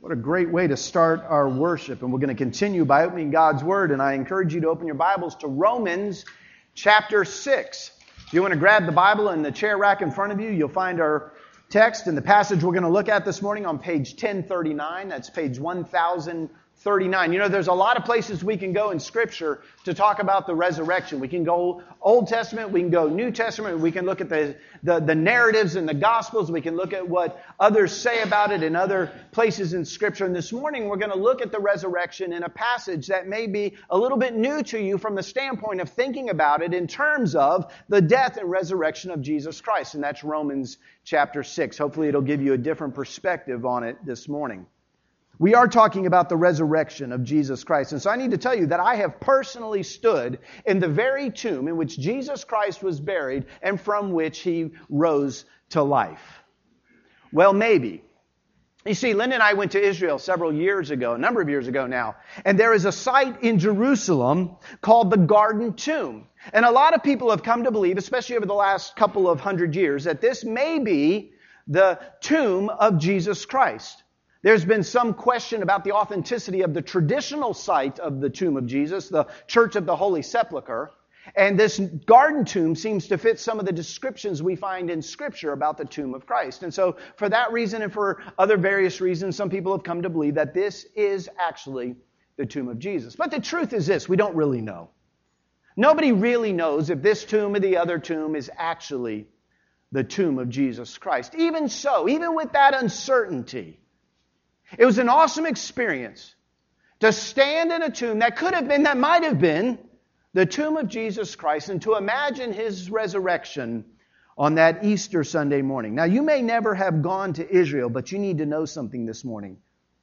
What a great way to start our worship. And we're going to continue by opening God's Word. And I encourage you to open your Bibles to Romans chapter 6. If you want to grab the Bible in the chair rack in front of you, you'll find our text and the passage we're going to look at this morning on page 1039. That's page 1039. You know, there's a lot of places we can go in Scripture to talk about the resurrection. We can go Old Testament, we can go New Testament, we can look at the narratives in the Gospels, we can look at what others say about it in other places in Scripture. And this morning we're going to look at the resurrection in a passage that may be a little bit new to you from the standpoint of thinking about it in terms of the death and resurrection of Jesus Christ. And that's Romans chapter 6. Hopefully it'll give you a different perspective on it this morning. We are talking about the resurrection of Jesus Christ. And so I need to tell you that I have personally stood in the very tomb in which Jesus Christ was buried and from which He rose to life. Well, maybe. You see, Linda and I went to Israel several years ago, a number of years ago now, and there is a site in Jerusalem called the Garden Tomb. And a lot of people have come to believe, especially over the last couple of hundred years, that this may be the tomb of Jesus Christ. There's been some question about the authenticity of the traditional site of the tomb of Jesus, the Church of the Holy Sepulchre. And this garden tomb seems to fit some of the descriptions we find in Scripture about the tomb of Christ. And so for that reason and for other various reasons, some people have come to believe that this is actually the tomb of Jesus. But the truth is this, we don't really know. Nobody really knows if this tomb or the other tomb is actually the tomb of Jesus Christ. Even so, even with that uncertainty, it was an awesome experience to stand in a tomb that might have been the tomb of Jesus Christ, and to imagine His resurrection on that Easter Sunday morning. Now, you may never have gone to Israel, but you need to know something this morning.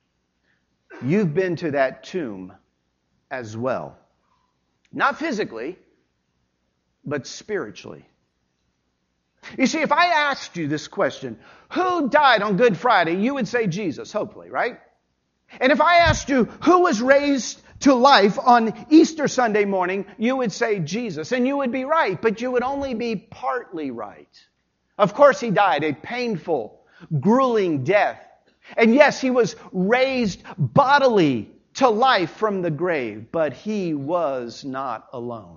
You've been to that tomb as well. Not physically, but spiritually. You see, if I asked you this question, who died on Good Friday, you would say Jesus, hopefully, right? And if I asked you who was raised to life on Easter Sunday morning, you would say Jesus. And you would be right, but you would only be partly right. Of course, He died a painful, grueling death. And yes, He was raised bodily to life from the grave, but He was not alone.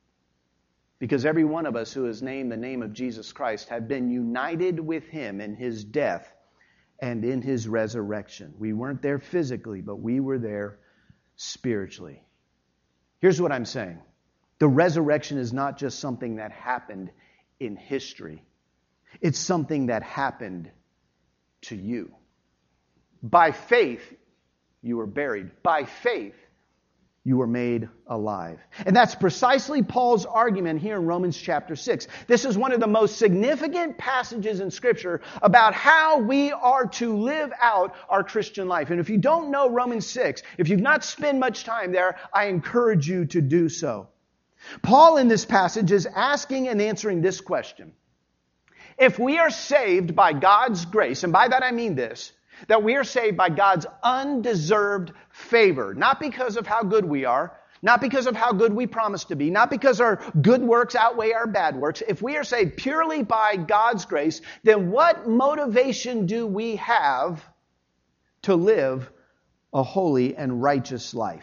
Because every one of us who has named the name of Jesus Christ have been united with Him in His death and in His resurrection. We weren't there physically, but we were there spiritually. Here's what I'm saying. The resurrection is not just something that happened in history. It's something that happened to you. By faith, you were buried. By faith, you were made alive. And that's precisely Paul's argument here in Romans chapter 6. This is one of the most significant passages in Scripture about how we are to live out our Christian life. And if you don't know Romans 6, if you've not spent much time there, I encourage you to do so. Paul in this passage is asking and answering this question. If we are saved by God's grace, and by that I mean this, that we are saved by God's undeserved favor. Not because of how good we are. Not because of how good we promise to be. Not because our good works outweigh our bad works. If we are saved purely by God's grace, then what motivation do we have to live a holy and righteous life?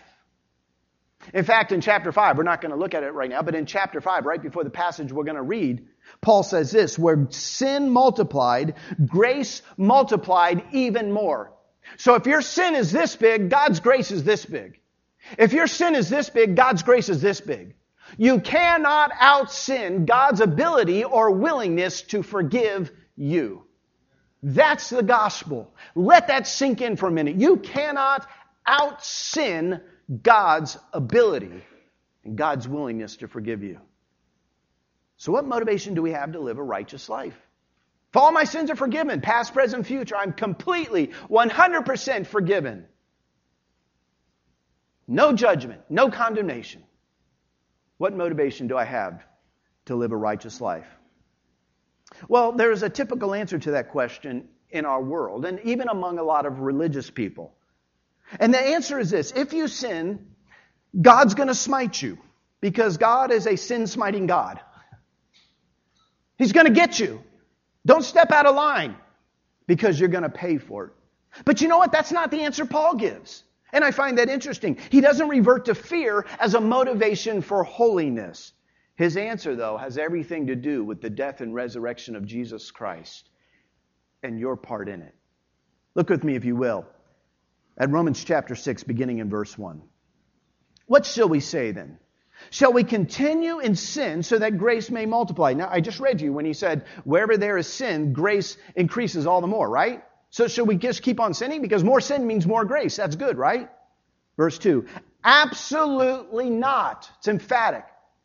In fact, in chapter 5, we're not going to look at it right now, but in chapter 5, right before the passage we're going to read, Paul says this, where sin multiplied, grace multiplied even more. So if your sin is this big, God's grace is this big. If your sin is this big, God's grace is this big. You cannot out-sin God's ability or willingness to forgive you. That's the gospel. Let that sink in for a minute. You cannot out-sin God's ability and God's willingness to forgive you. So what motivation do we have to live a righteous life? If all my sins are forgiven, past, present, future, I'm completely, 100% forgiven. No judgment, no condemnation. What motivation do I have to live a righteous life? Well, there is a typical answer to that question in our world, and even among a lot of religious people. And the answer is this. If you sin, God's going to smite you because God is a sin-smiting God. He's going to get you. Don't step out of line because you're going to pay for it. But you know what? That's not the answer Paul gives. And I find that interesting. He doesn't revert to fear as a motivation for holiness. His answer, though, has everything to do with the death and resurrection of Jesus Christ and your part in it. Look with me, if you will, at Romans chapter 6, beginning in verse 1. What shall we say then? Shall we continue in sin so that grace may multiply? Now, I just read to you when he said, wherever there is sin, grace increases all the more, right? So should we just keep on sinning? Because more sin means more grace. That's good, right? Verse 2. Absolutely not. It's emphatic.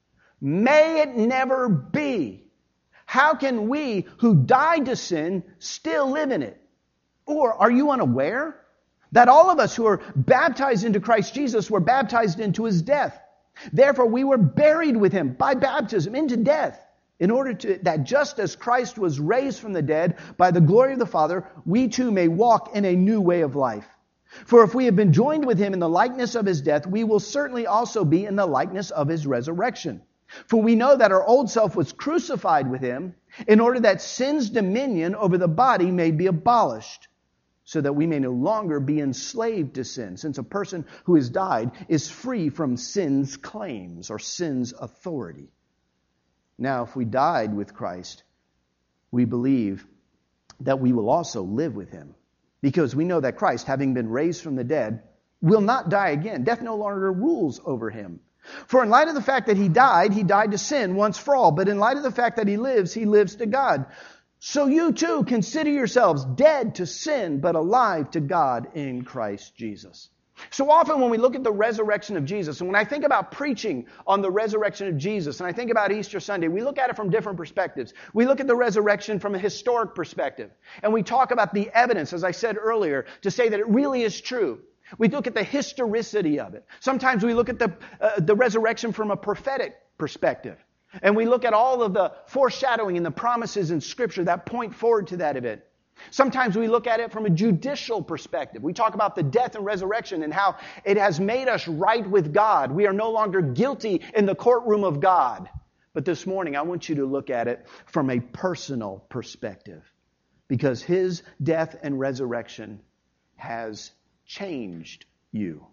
May it never be. How can we who died to sin still live in it? Or are you unaware that all of us who are baptized into Christ Jesus were baptized into his death? Therefore we were buried with him by baptism into death, in order that just as Christ was raised from the dead by the glory of the Father, we too may walk in a new way of life. For if we have been joined with him in the likeness of his death, we will certainly also be in the likeness of his resurrection. For we know that our old self was crucified with him, in order that sin's dominion over the body may be abolished, so that we may no longer be enslaved to sin, since a person who has died is free from sin's claims or sin's authority. Now, if we died with Christ, we believe that we will also live with him, because we know that Christ, having been raised from the dead, will not die again. Death no longer rules over him. For in light of the fact that he died to sin once for all. But in light of the fact that he lives to God. So you too consider yourselves dead to sin, but alive to God in Christ Jesus. So often when we look at the resurrection of Jesus, and when I think about preaching on the resurrection of Jesus, and I think about Easter Sunday, we look at it from different perspectives. We look at the resurrection from a historic perspective. And we talk about the evidence, as I said earlier, to say that it really is true. We look at the historicity of it. Sometimes we look at the resurrection from a prophetic perspective. And we look at all of the foreshadowing and the promises in Scripture that point forward to that event. Sometimes we look at it from a judicial perspective. We talk about the death and resurrection and how it has made us right with God. We are no longer guilty in the courtroom of God. But this morning, I want you to look at it from a personal perspective, because his death and resurrection has changed you.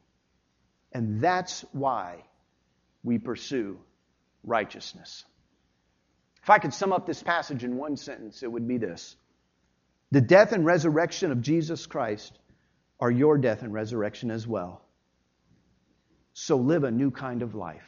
And that's why we pursue righteousness. If I could sum up this passage in one sentence, it would be this. The death and resurrection of Jesus Christ are your death and resurrection as well. So live a new kind of life.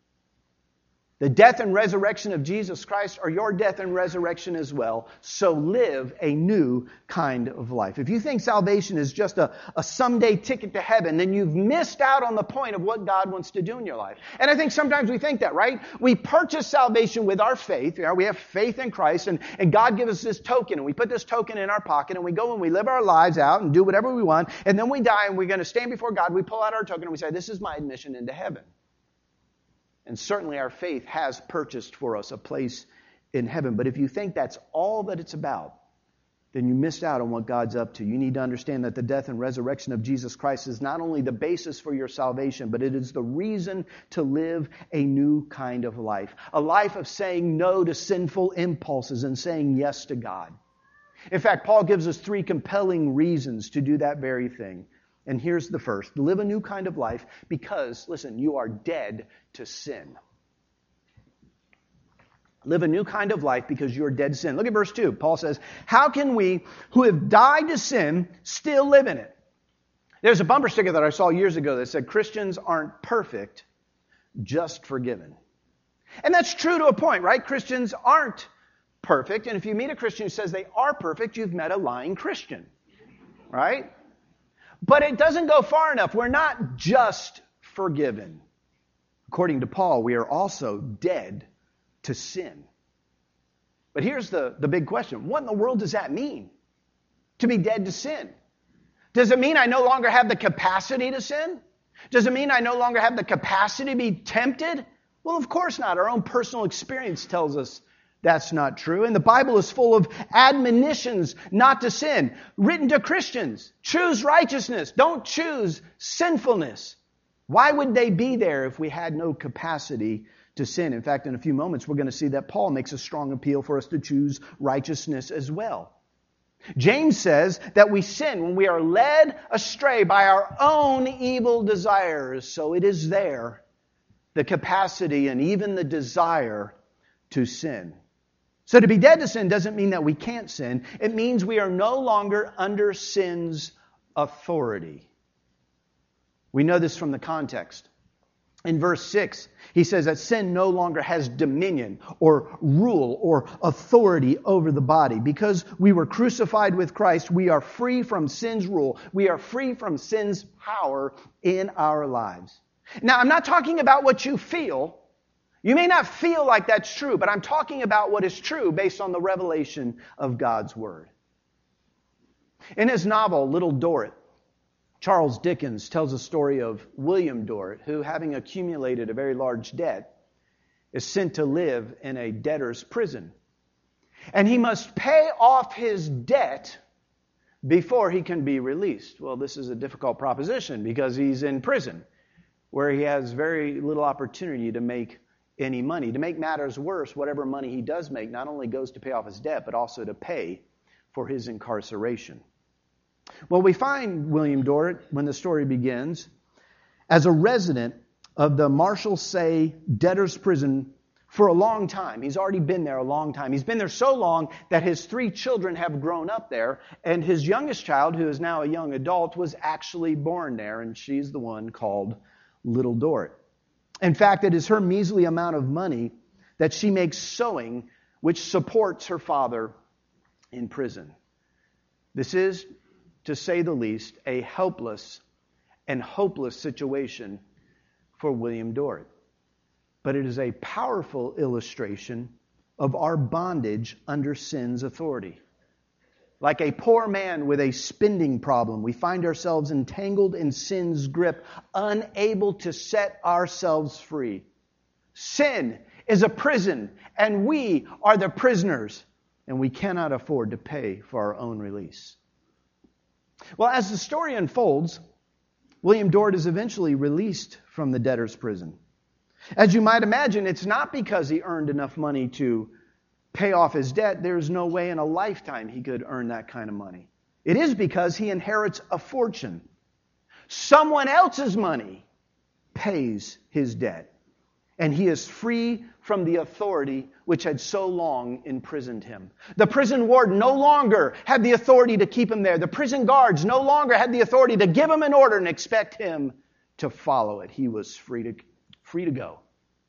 The death and resurrection of Jesus Christ are your death and resurrection as well. So live a new kind of life. If you think salvation is just a someday ticket to heaven, then you've missed out on the point of what God wants to do in your life. And I think sometimes we think that, right? We purchase salvation with our faith. We have faith in Christ, and God gives us this token, and we put this token in our pocket, and we go and we live our lives out and do whatever we want, and then we die, and we're going to stand before God. We pull out our token, and we say, this is my admission into heaven. And certainly our faith has purchased for us a place in heaven. But if you think that's all that it's about, then you missed out on what God's up to. You need to understand that the death and resurrection of Jesus Christ is not only the basis for your salvation, but it is the reason to live a new kind of life. A life of saying no to sinful impulses and saying yes to God. In fact, Paul gives us 3 compelling reasons to do that very thing. And here's the first. Live a new kind of life because, listen, you are dead to sin. Live a new kind of life because you are dead to sin. Look at verse 2. Paul says, how can we who have died to sin still live in it? There's a bumper sticker that I saw years ago that said, Christians aren't perfect, just forgiven. And that's true to a point, right? Christians aren't perfect. And if you meet a Christian who says they are perfect, you've met a lying Christian, right? But it doesn't go far enough. We're not just forgiven. According to Paul, we are also dead to sin. But here's the big question. What in the world does that mean? To be dead to sin? Does it mean I no longer have the capacity to sin? Does it mean I no longer have the capacity to be tempted? Well, of course not. Our own personal experience tells us that's not true. And the Bible is full of admonitions not to sin, written to Christians. Choose righteousness. Don't choose sinfulness. Why would they be there if we had no capacity to sin? In fact, in a few moments, we're going to see that Paul makes a strong appeal for us to choose righteousness as well. James says that we sin when we are led astray by our own evil desires. So it is there, the capacity and even the desire to sin. So to be dead to sin doesn't mean that we can't sin. It means we are no longer under sin's authority. We know this from the context. In verse 6, he says that sin no longer has dominion or rule or authority over the body. Because we were crucified with Christ, we are free from sin's rule. We are free from sin's power in our lives. Now, I'm not talking about what you feel. You may not feel like that's true, but I'm talking about what is true based on the revelation of God's Word. In his novel, Little Dorrit, Charles Dickens tells a story of William Dorrit, who, having accumulated a very large debt, is sent to live in a debtor's prison. And he must pay off his debt before he can be released. Well, this is a difficult proposition because he's in prison, where he has very little opportunity to make any money. To make matters worse, whatever money he does make not only goes to pay off his debt, but also to pay for his incarceration. Well, we find William Dorrit, when the story begins, as a resident of the Marshalsea debtor's prison for a long time. He's already been there a long time. He's been there so long that his 3 children have grown up there, and his youngest child, who is now a young adult, was actually born there, and she's the one called Little Dorrit. In fact, it is her measly amount of money that she makes sewing, which supports her father in prison. This is, to say the least, a helpless and hopeless situation for William Dorrit. But it is a powerful illustration of our bondage under sin's authority. Like a poor man with a spending problem, we find ourselves entangled in sin's grip, unable to set ourselves free. Sin is a prison, and we are the prisoners, and we cannot afford to pay for our own release. Well, as the story unfolds, William Dorrit is eventually released from the debtor's prison. As you might imagine, it's not because he earned enough money to pay off his debt. There's no way in a lifetime he could earn that kind of money. It is because he inherits a fortune. Someone else's money pays his debt, and he is free from the authority which had so long imprisoned him. The prison warden no longer had the authority to keep him there. The prison guards no longer had the authority to give him an order and expect him to follow it. He was free to go.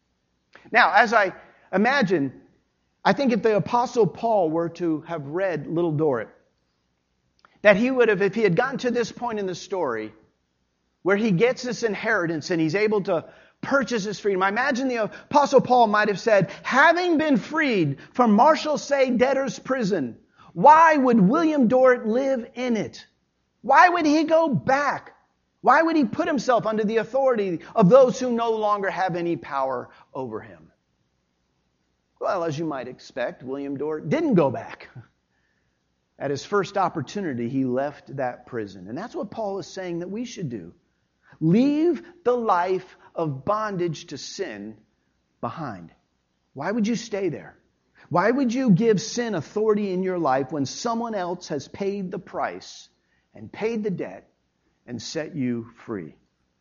Now, as I imagine, I think if the Apostle Paul were to have read Little Dorrit, that he would have, if he had gotten to this point in the story, where he gets this inheritance and he's able to purchase his freedom, I imagine the Apostle Paul might have said, having been freed from Marshalsea debtor's prison, why would William Dorrit live in it? Why would he go back? Why would he put himself under the authority of those who no longer have any power over him? Well, as you might expect, William Dorrit didn't go back. At his first opportunity, he left that prison. And that's what Paul is saying that we should do. Leave the life of bondage to sin behind. Why would you stay there? Why would you give sin authority in your life when someone else has paid the price and paid the debt and set you free?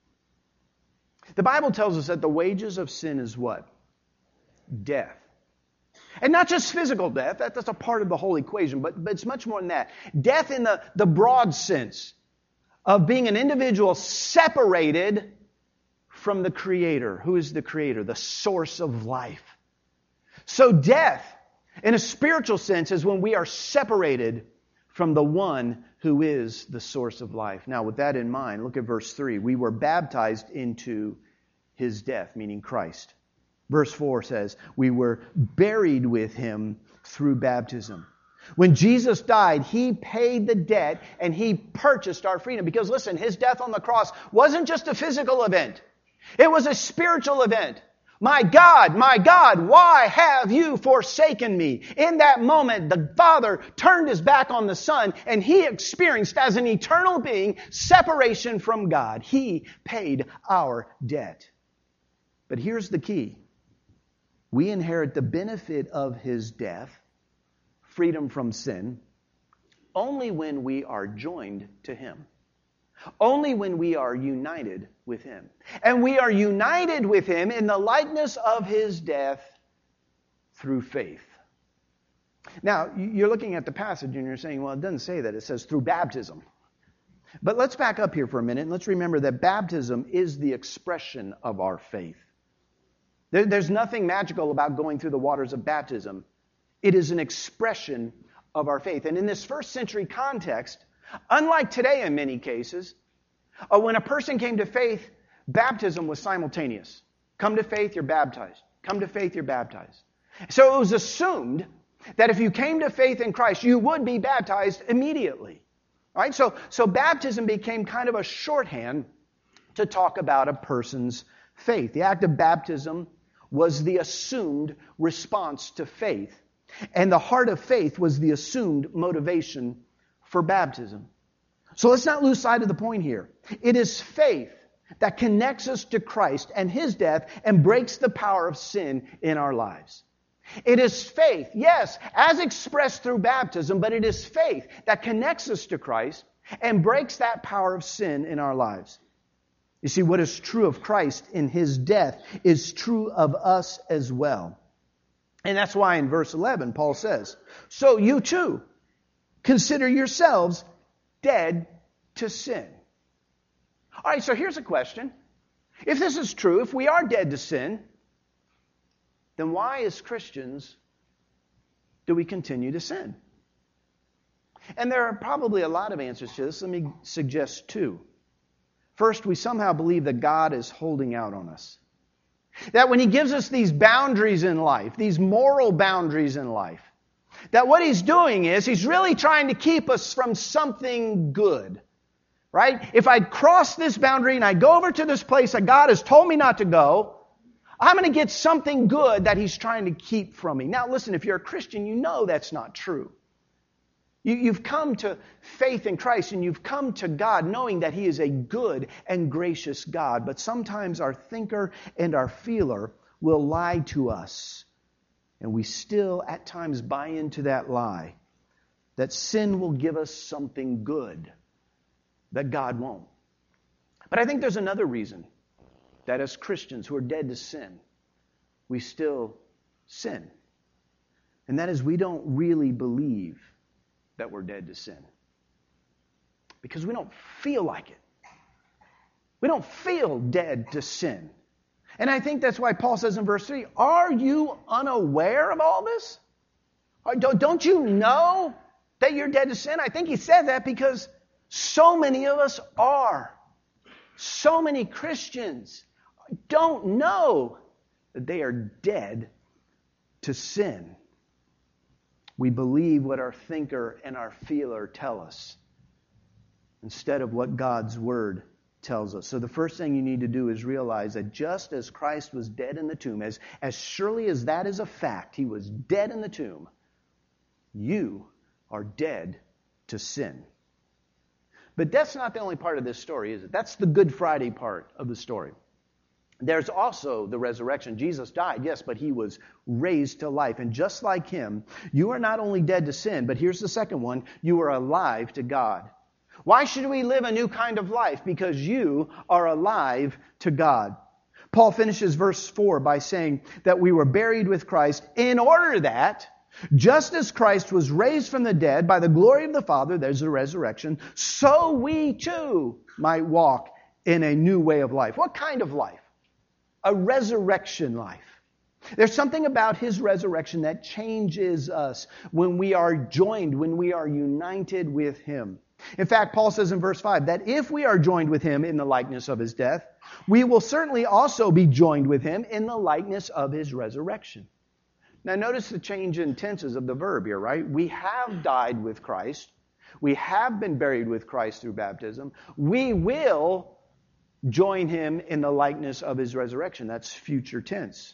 The Bible tells us that the wages of sin is what? Death. And not just physical death, that's a part of the whole equation, but it's much more than that. Death in the broad sense of being an individual separated from the Creator. Who is the Creator? The source of life. So death, in a spiritual sense, is when we are separated from the one who is the source of life. Now, with that in mind, look at verse 3. We were baptized into His death, meaning Christ. Verse 4 says, we were buried with Him through baptism. When Jesus died, He paid the debt and He purchased our freedom. Because listen, His death on the cross wasn't just a physical event. It was a spiritual event. My God, why have you forsaken me? In that moment, the Father turned His back on the Son and He experienced as an eternal being separation from God. He paid our debt. But here's the key. We inherit the benefit of His death, freedom from sin, only when we are joined to Him. Only when we are united with Him. And we are united with Him in the likeness of His death through faith. Now, you're looking at the passage and you're saying, well, it doesn't say that. It says through baptism. But let's back up here for a minute and let's remember that baptism is the expression of our faith. There's nothing magical about going through the waters of baptism. It is an expression of our faith. And in this first century context, unlike today in many cases, when a person came to faith, baptism was simultaneous. Come to faith, you're baptized. Come to faith, you're baptized. So it was assumed that if you came to faith in Christ, you would be baptized immediately. Right? So baptism became kind of a shorthand to talk about a person's faith. The act of baptism was the assumed response to faith. And the heart of faith was the assumed motivation for baptism. So let's not lose sight of the point here. It is faith that connects us to Christ and His death and breaks the power of sin in our lives. It is faith, yes, as expressed through baptism, but it is faith that connects us to Christ and breaks that power of sin in our lives. You see, what is true of Christ in His death is true of us as well. And that's why in verse 11, Paul says, so you too consider yourselves dead to sin. All right, so here's a question. If this is true, if we are dead to sin, then why, as Christians, do we continue to sin? And there are probably a lot of answers to this. Let me suggest two. First, we somehow believe that God is holding out on us. That when He gives us these boundaries in life, these moral boundaries in life, that what He's doing is He's really trying to keep us from something good. Right? If I cross this boundary and I go over to this place that God has told me not to go, I'm going to get something good that He's trying to keep from me. Now listen, if you're a Christian, you know that's not true. You've come to faith in Christ and you've come to God knowing that He is a good and gracious God. But sometimes our thinker and our feeler will lie to us. And we still at times buy into that lie. That sin will give us something good that God won't. But I think there's another reason that as Christians who are dead to sin, we still sin. And that is we don't really believe that we're dead to sin. Because we don't feel like it. We don't feel dead to sin. And I think that's why Paul says in verse 3, are you unaware of all this? Don't you know that you're dead to sin? I think he said that because so many of us are. So many Christians don't know that they are dead to sin. We believe what our thinker and our feeler tell us instead of what God's Word tells us. So the first thing you need to do is realize that just as Christ was dead in the tomb, as surely as that is a fact, He was dead in the tomb, you are dead to sin. But that's not the only part of this story, is it? That's the Good Friday part of the story. There's also the resurrection. Jesus died, yes, but He was raised to life. And just like Him, you are not only dead to sin, but here's the second one, you are alive to God. Why should we live a new kind of life? Because you are alive to God. Paul finishes verse 4 by saying that we were buried with Christ in order that, just as Christ was raised from the dead by the glory of the Father, there's the resurrection, so we too might walk in a new way of life. What kind of life? A resurrection life. There's something about His resurrection that changes us when we are joined, when we are united with Him. In fact, Paul says in verse 5 that if we are joined with Him in the likeness of His death, we will certainly also be joined with Him in the likeness of His resurrection. Now notice the change in tenses of the verb here, right? We have died with Christ. We have been buried with Christ through baptism. We will join Him in the likeness of His resurrection. That's future tense.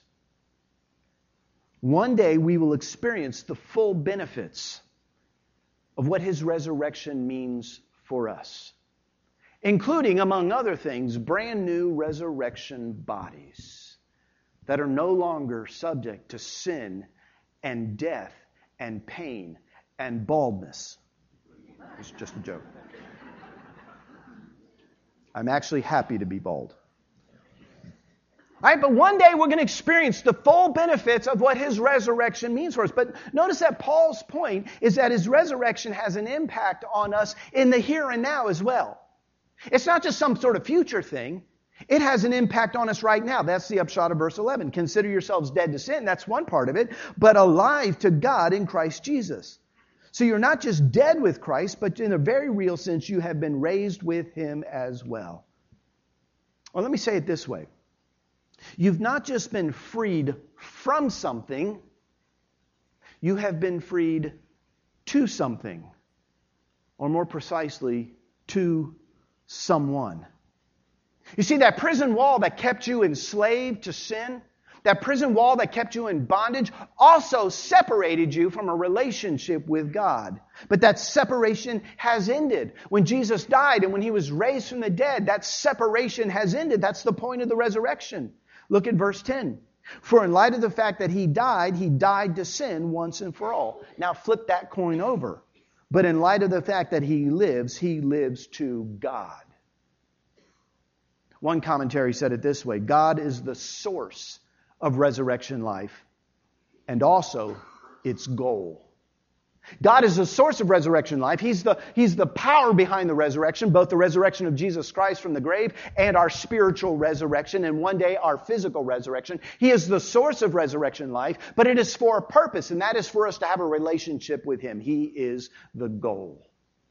One day we will experience the full benefits of what His resurrection means for us, including, among other things, brand new resurrection bodies that are no longer subject to sin and death and pain and baldness. It's just a joke. I'm actually happy to be bald. All right, but one day we're going to experience the full benefits of what his resurrection means for us. But notice that Paul's point is that his resurrection has an impact on us in the here and now as well. It's not just some sort of future thing. It has an impact on us right now. That's the upshot of verse 11. Consider yourselves dead to sin. That's one part of it. But alive to God in Christ Jesus. So you're not just dead with Christ, but in a very real sense, you have been raised with him as well. Or let me say it this way. You've not just been freed from something, you have been freed to something. Or more precisely, to someone. You see, that prison wall that kept you enslaved to sin, that prison wall that kept you in bondage, also separated you from a relationship with God. But that separation has ended. When Jesus died and when he was raised from the dead, that separation has ended. That's the point of the resurrection. Look at verse 10. For in light of the fact that he died to sin once and for all. Now flip that coin over. But in light of the fact that he lives to God. One commentary said it this way: God is the source of resurrection life and also its goal. God is the source of resurrection life. He's the power behind the resurrection, both the resurrection of Jesus Christ from the grave and our spiritual resurrection, and one day our physical resurrection. He is the source of resurrection life, but it is for a purpose, and that is for us to have a relationship with him. He is the goal.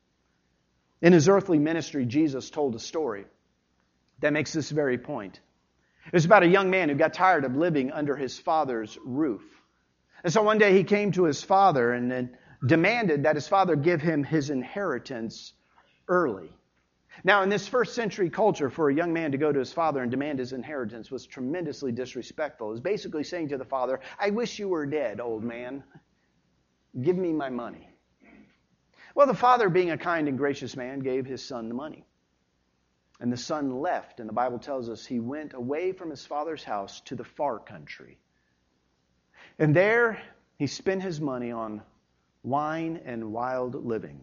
In his earthly ministry, Jesus told a story that makes this very point. It was about a young man who got tired of living under his father's roof. And so one day he came to his father and then demanded that his father give him his inheritance early. Now, in this first century culture, for a young man to go to his father and demand his inheritance was tremendously disrespectful. It was basically saying to the father, I wish you were dead, old man. Give me my money. Well, the father, being a kind and gracious man, gave his son the money. And the son left, and the Bible tells us he went away from his father's house to the far country. And there he spent his money on wine and wild living.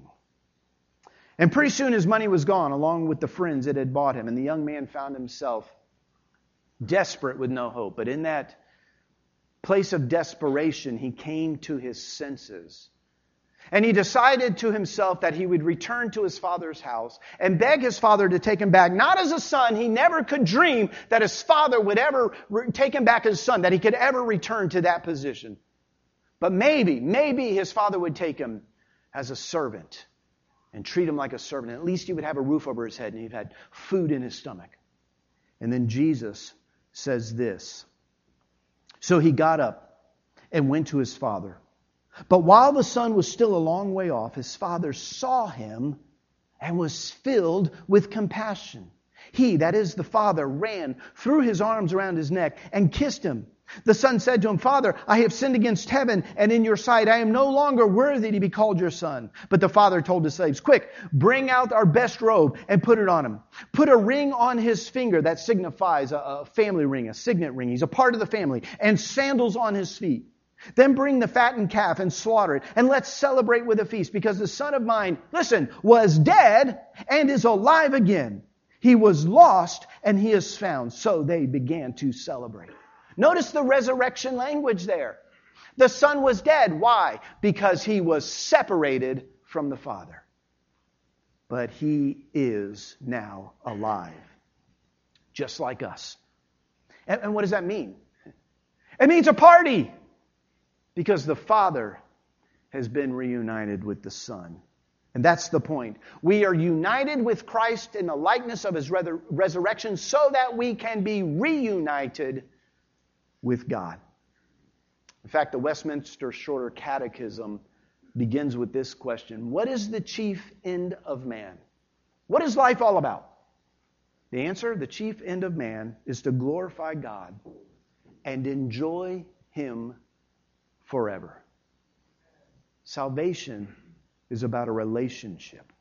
And pretty soon his money was gone, along with the friends it had bought him. And the young man found himself desperate with no hope. But in that place of desperation, he came to his senses. And he decided to himself that he would return to his father's house and beg his father to take him back. Not as a son. He never could dream that his father would ever take him back as a son, that he could ever return to that position. But maybe his father would take him as a servant and treat him like a servant. At least he would have a roof over his head and he'd had food in his stomach. And then Jesus says this. So he got up and went to his father. But while the son was still a long way off, his father saw him and was filled with compassion. He, that is the father, ran, threw his arms around his neck and kissed him. The son said to him, Father, I have sinned against heaven and in your sight. I am no longer worthy to be called your son. But the father told his slaves, quick, bring out our best robe and put it on him. Put a ring on his finger that signifies a family ring, a signet ring. He's a part of the family. And sandals on his feet. Then bring the fattened calf and slaughter it. And let's celebrate with a feast, because the son of mine, listen, was dead and is alive again. He was lost and he is found. So they began to celebrate. Notice the resurrection language there. The son was dead. Why? Because he was separated from the Father. But he is now alive, just like us. And what does that mean? It means a party, because the Father has been reunited with the Son. And that's the point. We are united with Christ in the likeness of his resurrection so that we can be reunited with God. In fact, the Westminster Shorter Catechism begins with this question: what is the chief end of man? What is life all about? The answer: the chief end of man is to glorify God and enjoy him forever. Salvation is about a relationship.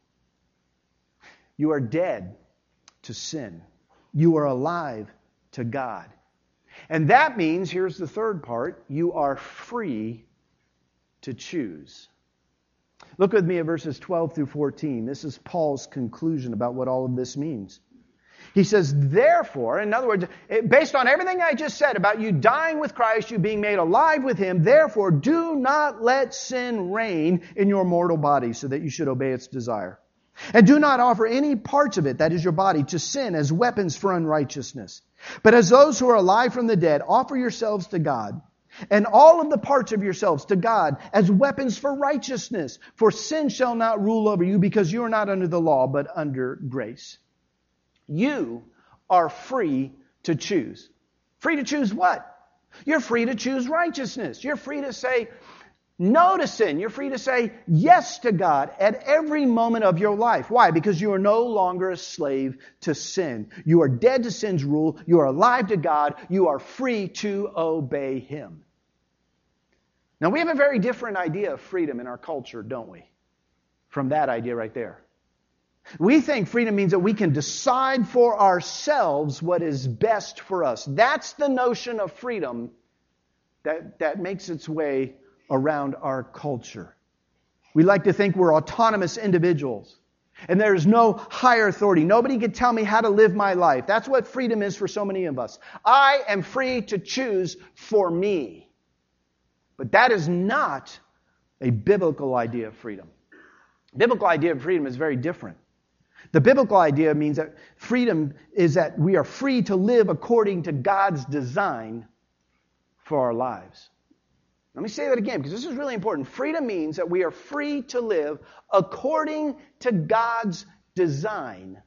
You are dead to sin. You are alive to God. And that means, here's the third part, you are free to choose. Look with me at verses 12 through 14. This is Paul's conclusion about what all of this means. He says, therefore, in other words, based on everything I just said about you dying with Christ, you being made alive with Him, therefore do not let sin reign in your mortal body so that you should obey its desire. And do not offer any parts of it, that is your body, to sin as weapons for unrighteousness. But as those who are alive from the dead, offer yourselves to God, and all of the parts of yourselves to God as weapons for righteousness. For sin shall not rule over you, because you are not under the law, but under grace. You are free to choose. Free to choose what? You're free to choose righteousness. You're free to say no to sin. You're free to say yes to God at every moment of your life. Why? Because you are no longer a slave to sin. You are dead to sin's rule. You are alive to God. You are free to obey Him. Now, we have a very different idea of freedom in our culture, don't we? From that idea right there. We think freedom means that we can decide for ourselves what is best for us. That's the notion of freedom that makes its way around our culture. We like to think we're autonomous individuals, and there is no higher authority. Nobody can tell me how to live my life. That's what freedom is for so many of us. I am free to choose for me. But that is not a biblical idea of freedom. The biblical idea of freedom is very different. The biblical idea means that freedom is that we are free to live according to God's design for our lives. Let me say that again, because this is really important. Freedom means that we are free to live according to God's design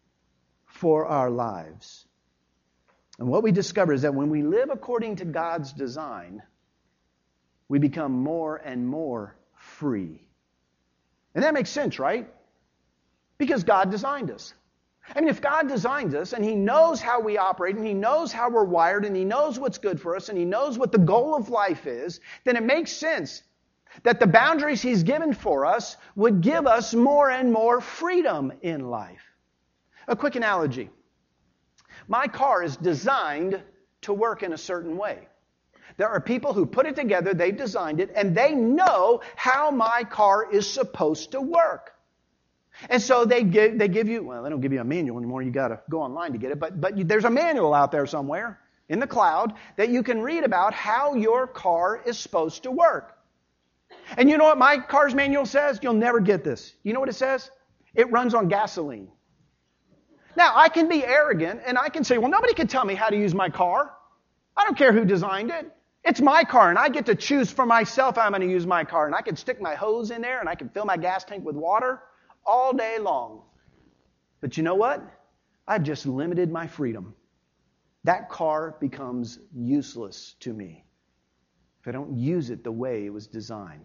for our lives. And what we discover is that when we live according to God's design, we become more and more free. And that makes sense, right? Because God designed us. I mean, if God designs us and He knows how we operate and He knows how we're wired and He knows what's good for us and He knows what the goal of life is, then it makes sense that the boundaries He's given for us would give us more and more freedom in life. A quick analogy. My car is designed to work in a certain way. There are people who put it together, they've designed it, and they know how my car is supposed to work. And so they give you, well, they don't give you a manual anymore. You got to go online to get it. But there's a manual out there somewhere in the cloud that you can read about how your car is supposed to work. And you know what my car's manual says? You'll never get this. You know what it says? It runs on gasoline. Now, I can be arrogant and I can say, well, nobody can tell me how to use my car. I don't care who designed it. It's my car, and I get to choose for myself how I'm going to use my car. And I can stick my hose in there, and I can fill my gas tank with water all day long. But you know what? I've just limited my freedom. That car becomes useless to me if I don't use it the way it was designed.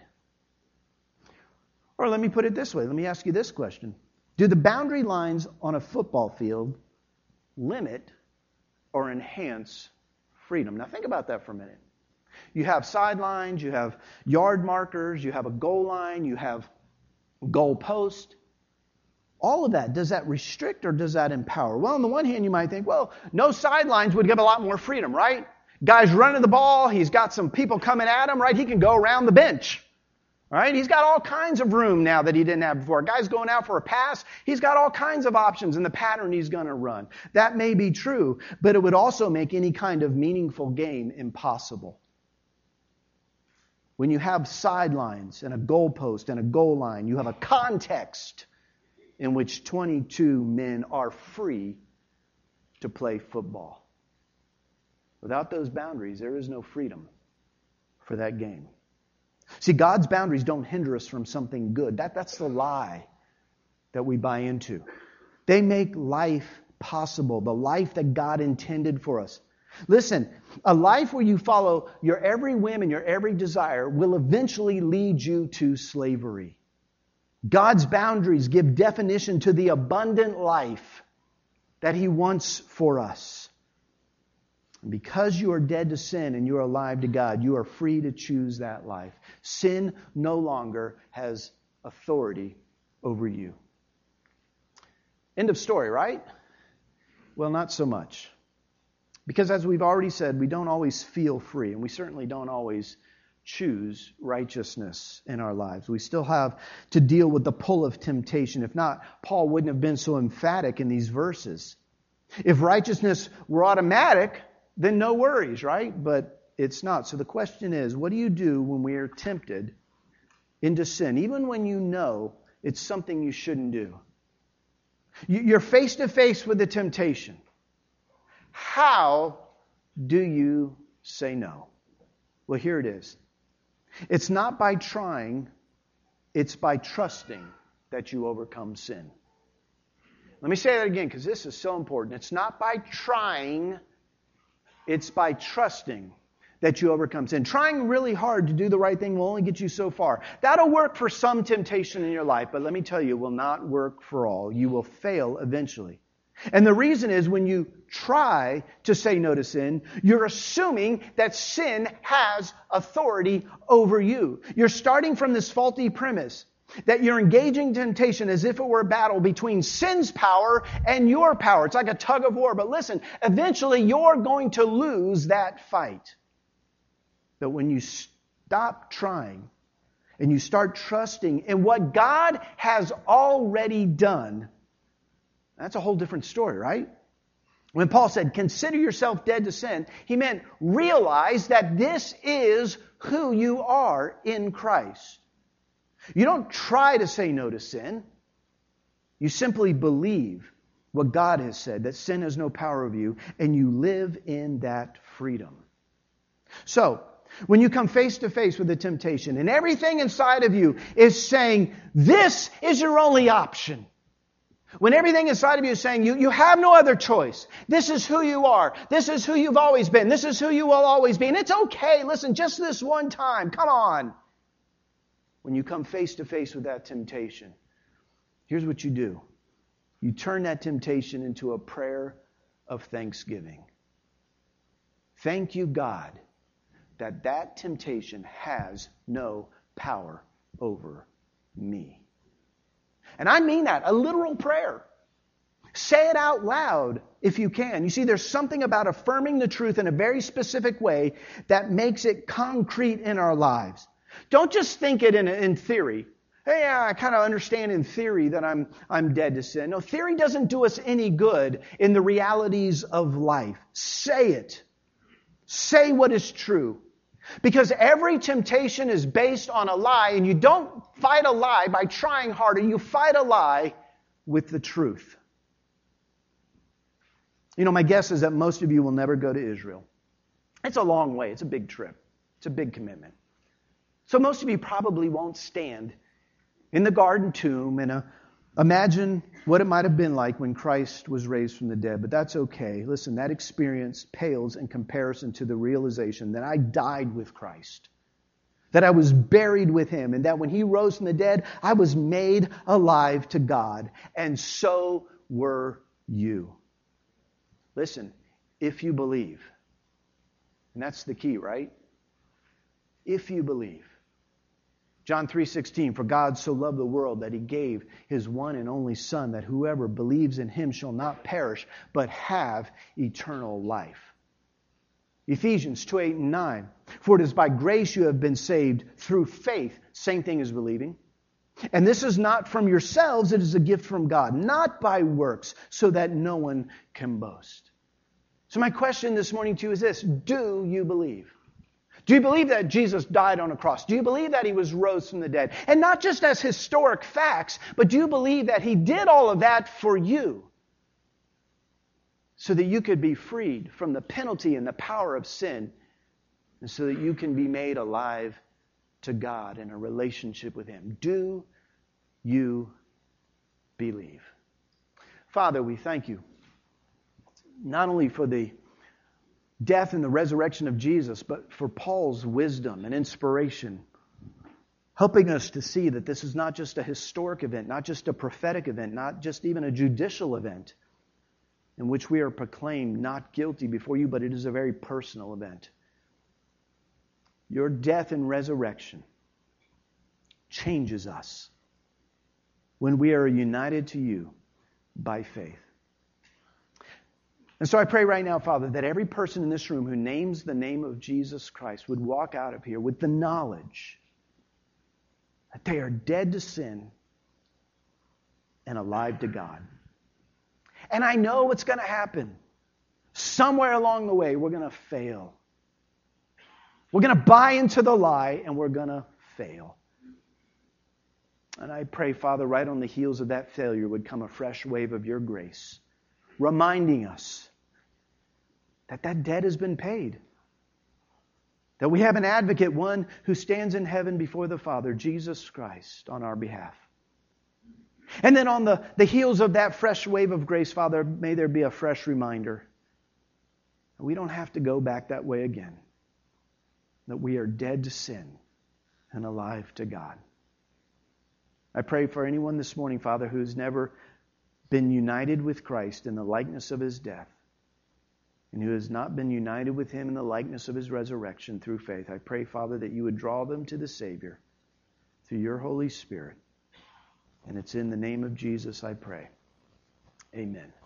Or let me put it this way. Let me ask you this question. Do the boundary lines on a football field limit or enhance freedom? Now think about that for a minute. You have sidelines, you have yard markers, you have a goal line, you have goal post. All of that, does that restrict or does that empower? Well, on the one hand, you might think, well, no sidelines would give a lot more freedom, right? Guy's running the ball, he's got some people coming at him, right? He can go around the bench, right? He's got all kinds of room now that he didn't have before. Guy's going out for a pass, he's got all kinds of options in the pattern he's going to run. That may be true, but it would also make any kind of meaningful game impossible. When you have sidelines and a goalpost and a goal line, you have a context in which 22 men are free to play football. Without those boundaries, there is no freedom for that game. See, God's boundaries don't hinder us from something good. That's the lie that we buy into. They make life possible, the life that God intended for us. Listen, a life where you follow your every whim and your every desire will eventually lead you to slavery. God's boundaries give definition to the abundant life that He wants for us. And because you are dead to sin and you are alive to God, you are free to choose that life. Sin no longer has authority over you. End of story, right? Well, not so much. Because as we've already said, we don't always feel free, and we certainly don't always choose righteousness in our lives. We still have to deal with the pull of temptation. If not, Paul wouldn't have been so emphatic in these verses. If righteousness were automatic, then no worries, right? But it's not. So the question is, what do you do when we are tempted into sin, even when you know it's something you shouldn't do? You're face to face with the temptation. How do you say no? Well, here it is. It's not by trying, it's by trusting that you overcome sin. Let me say that again because this is so important. It's not by trying, it's by trusting that you overcome sin. Trying really hard to do the right thing will only get you so far. That'll work for some temptation in your life, but let me tell you, it will not work for all. You will fail eventually. And the reason is when you try to say no to sin, you're assuming that sin has authority over you. You're starting from this faulty premise that you're engaging temptation as if it were a battle between sin's power and your power. It's like a tug of war. But listen, eventually you're going to lose that fight. But when you stop trying and you start trusting in what God has already done, that's a whole different story, right? When Paul said, consider yourself dead to sin, he meant realize that this is who you are in Christ. You don't try to say no to sin. You simply believe what God has said, that sin has no power over you, and you live in that freedom. So, when you come face to face with the temptation and everything inside of you is saying, this is your only option. When everything inside of you is saying, you have no other choice. This is who you are. This is who you've always been. This is who you will always be. And it's okay. Listen, just this one time. Come on. When you come face to face with that temptation, here's what you do. You turn that temptation into a prayer of thanksgiving. Thank you, God, that temptation has no power over me. And I mean that, a literal prayer. Say it out loud if you can. You see, there's something about affirming the truth in a very specific way that makes it concrete in our lives. Don't just think it in theory. Hey, yeah, I kind of understand in theory that I'm dead to sin. No, theory doesn't do us any good in the realities of life. Say it. Say what is true. Because every temptation is based on a lie, and you don't fight a lie by trying harder. You fight a lie with the truth. You know, my guess is that most of you will never go to Israel. It's a long way. It's a big trip. It's a big commitment. So most of you probably won't stand in the Garden Tomb and imagine what it might have been like when Christ was raised from the dead. But that's okay. Listen, that experience pales in comparison to the realization that I died with Christ, that I was buried with Him, and that when He rose from the dead, I was made alive to God. And so were you. Listen, if you believe, and that's the key, right? If you believe. John 3:16, for God so loved the world that He gave His one and only Son, that whoever believes in Him shall not perish, but have eternal life. Ephesians 2:8 and 9, for it is by grace you have been saved through faith, same thing as believing. And this is not from yourselves, it is a gift from God, not by works, so that no one can boast. So my question this morning to you is this, do you believe? Do you believe that Jesus died on a cross? Do you believe that He was rose from the dead? And not just as historic facts, but do you believe that He did all of that for you so that you could be freed from the penalty and the power of sin and so that you can be made alive to God in a relationship with Him? Do you believe? Father, we thank You not only for the death and the resurrection of Jesus, but for Paul's wisdom and inspiration, helping us to see that this is not just a historic event, not just a prophetic event, not just even a judicial event in which we are proclaimed not guilty before You, but it is a very personal event. Your death and resurrection changes us when we are united to You by faith. And so I pray right now, Father, that every person in this room who names the name of Jesus Christ would walk out of here with the knowledge that they are dead to sin and alive to God. And I know what's going to happen. Somewhere along the way, we're going to fail. We're going to buy into the lie, and we're going to fail. And I pray, Father, right on the heels of that failure would come a fresh wave of your grace, reminding us that that debt has been paid. That we have an advocate, one who stands in heaven before the Father, Jesus Christ, on our behalf. And then on the heels of that fresh wave of grace, Father, may there be a fresh reminder that we don't have to go back that way again. That we are dead to sin and alive to God. I pray for anyone this morning, Father, who's never been united with Christ in the likeness of His death, and who has not been united with Him in the likeness of His resurrection through faith. I pray, Father, that you would draw them to the Savior through your Holy Spirit. And it's in the name of Jesus I pray. Amen.